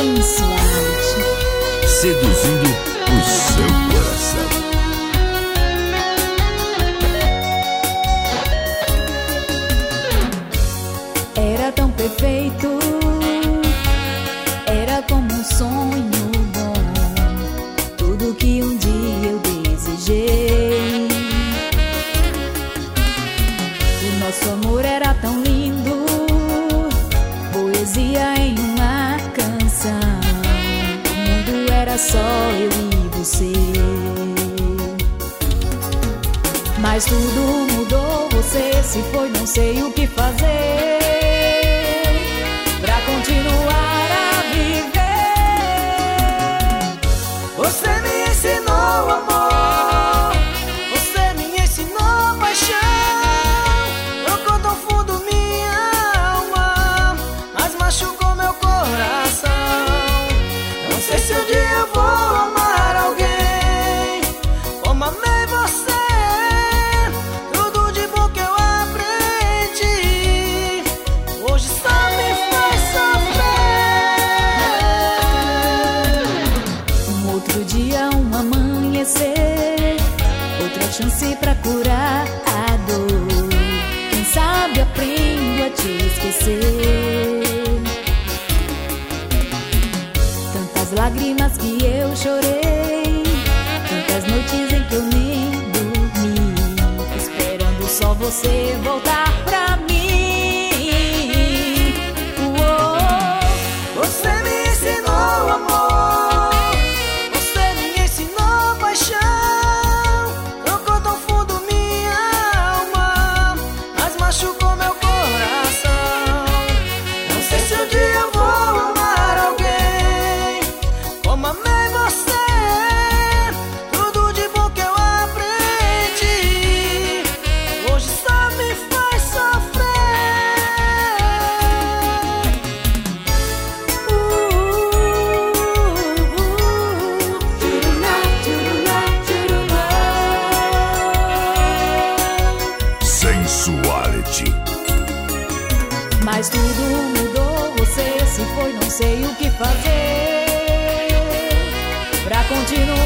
Sensuality, seduzindo o seu coração. era tão perfeito, era como um sonho bom, tudo que um dia eu desejei. O nosso amor era tão lindo, poesia em uma canção. O mundo era só eu e você. Mas tudo mudou, você se foi, não sei o que fazer pra continuar a viver. Você me ensinou amor, você me ensinou paixão. Tocou tão fundo minha alma, mas machucou meu coração. Não sei se um dia eu vou amar alguém como amei você. Tudo de bom que eu aprendi hoje só me faz sofrer. Um outro dia, um amanhecer, outra chance pra curar a dor. Quem sabe aprendo a te esquecer. Tantas lágrimas que eu chorei, tantas noites em que eu nem dormi, esperando só você voltar pra mim. Uou. Você me ensinou amor, você me ensinou paixão. Tocou tão fundo minha alma, mas machucou meu coração. Não sei se um dia eu vou amar alguém como amei você. Tudo de bom que eu aprendi hoje só me faz sofrer. Sensuality. Mas tudo mudou, você se foi, não sei o que fazer pra continuar